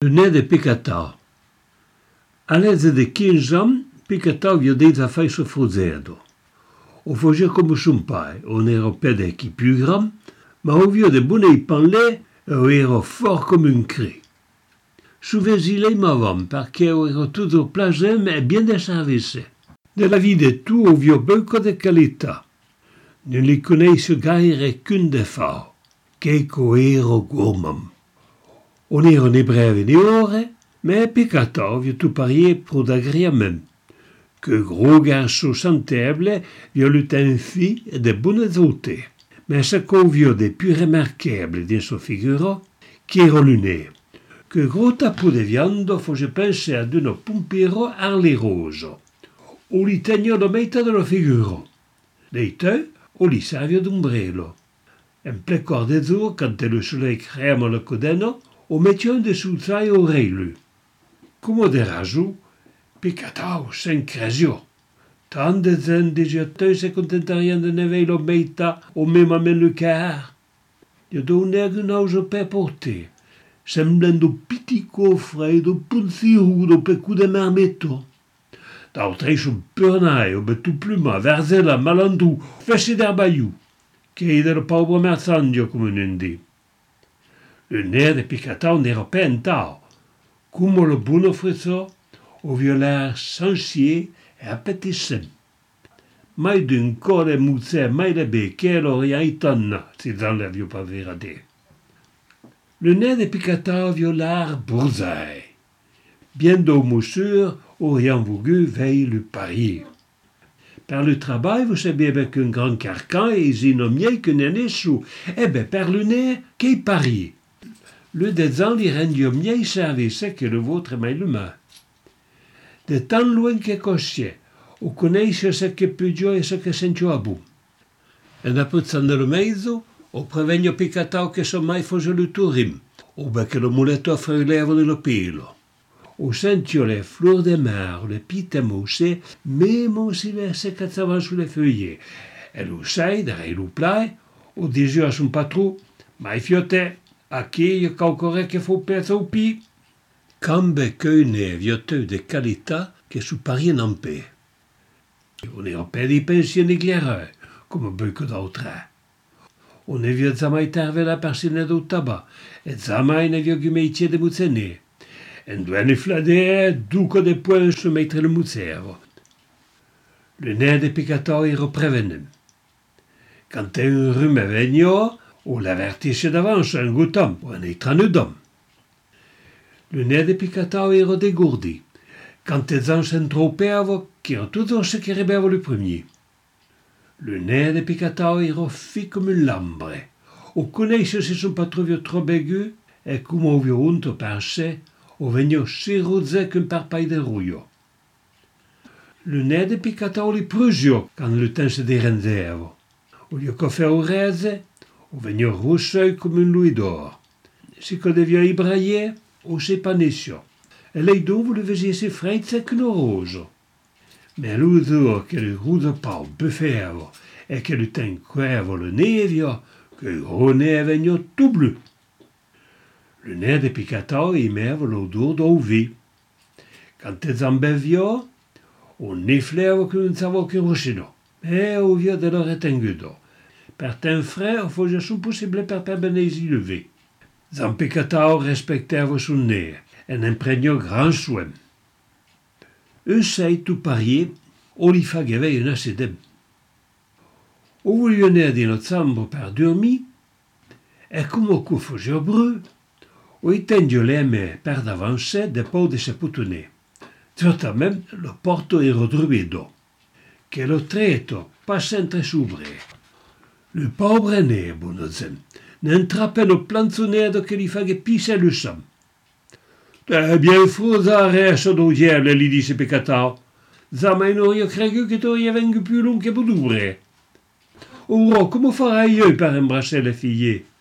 Le nez de Picatau. All'età di 15 anni, Picatau vi ha detto a fare suo fratello. O faceva come suo padre, on era peut-être qui plus grand, ma au vieux de bonnet parler, era fort comme un cri. Souvent il aimait perché era toujours plaisant e bien de service. Nella vita tu o vieux beaucoup de qualità. Non li connaisse gaire qu'un défaut, che era gourmand. On era ne breve ni ore, mais Picatau vi tout parier pour d'agrément. Que gros garçon sentable vi un fille de bonne beauté. Mais ce qu'on vit de plus remarquable dans sa figure, qui era le nez. Que gros tapou de viande faisait penser à d'un pompero arli rose. O li tenia la metà della figura. Dei te, o li servia d'ombrello. En ple quart de jour, quand le soleil crème le codeno, o mettia un de sul oreilu. Come de raso, Picatau s'incresio. Tant de gent deserteux se contentarien de never la metà o même amène le quart. Io donner un auge per porter, semblando petit coffre do punzirudo per coup de marmetto. D'altres un pernai o betu pluma, verzela, malandru, fece d'erbaiu, che de lo pauvre mersandio, come non dit. Le nez de Picatau n'era pas en tau, come le buono frisò, o violare sensier e appetissant. Mai d'un core muzzer mai le becche l'orientana, si dans l'avion pas verradé. Le nez de Picatau violare bourzaille. Bien d'eau moussure, auriant voulu veille le parier. Par le travail, vous savez avec un grand carcan et ils nommiez que n'en sous. Eh ben, par le nez, qu'est parier. Le désant li rendio miei service que le vôtre mai l'humain. De tant loin que cossier, o connaisse ce que pudio e ce que sentio a bu. En appuzzando le mezzo, o prevenio Picatau che sommai fosse le turim, o che lo muletto fruleva nello pelo. O sentio le fleurs de mer, le pite moussé, même si le se cazzava sulle feuilles. E lo sai, darei lo plai, o disio a son patron, mai fiote, a chi io calcore che fu pezzo o pi. Cambe che ne vioteux de qualità che su parien en paix. On era pas di pensier éclaireur, come beaucoup d'autres. On ne vio zamai terve la persine do tabac, et zamai ne vio gumeitier de muzzené. En duene fladé, duco de poing se mettre le muzzero. Le nez de Picatau era prevenem. Quand un rhume vegno, o l'avertisce d'avance un goutam, o un étranudom. Le nez de Picatau era dégourdi. Quand les ans s'entropeavo, qui en tout ce qui rebeva le premier. Le nez de Picatau era fi comme un lambre. O connaisse si son patron trop aigu, e come o vio unto perse, o vegno si rozze qu'un parpaille de rouillot. Le nez de Picatau li prusio, quand le temps se dérendeva. O lieu qu'o fe o reze, o vegno rousseuil comme un louis d'or. Si que devia ibrailler, o se paniscio. E lei dove le vesiese frezze che no roso. Mais l'odore che le roux de pau buffevo e che le tenquevo le nevio, che il gros nez vegno tout bleu. Le nez de Picatau imeva l'odore d'ouvi. Quand les ambevio, o niflevo che non savo che ruscino, e o via de lo retengudo. Per ten frais, o foge su possible per benesi levé. Zan Picatau respectava son nez, en impregnò grand soin. Sei tout parier, o li fageva un accident. O voglio ne di nozambo per dormir, e come o foge bru, o itendio l'eme per d'avance de pau de se putonner. Certament, le porto era druido, che lo treto pas sempre s'ouvre. Le pauvre nez, bonozem, n'entrappe no planzonedo che li faghe pisse le sam. Bien frusare do diable, li disse Picatau. Zamai no io cregu che tu vengu più lungo che budure. Ora, come farai io per embrasser le figlie?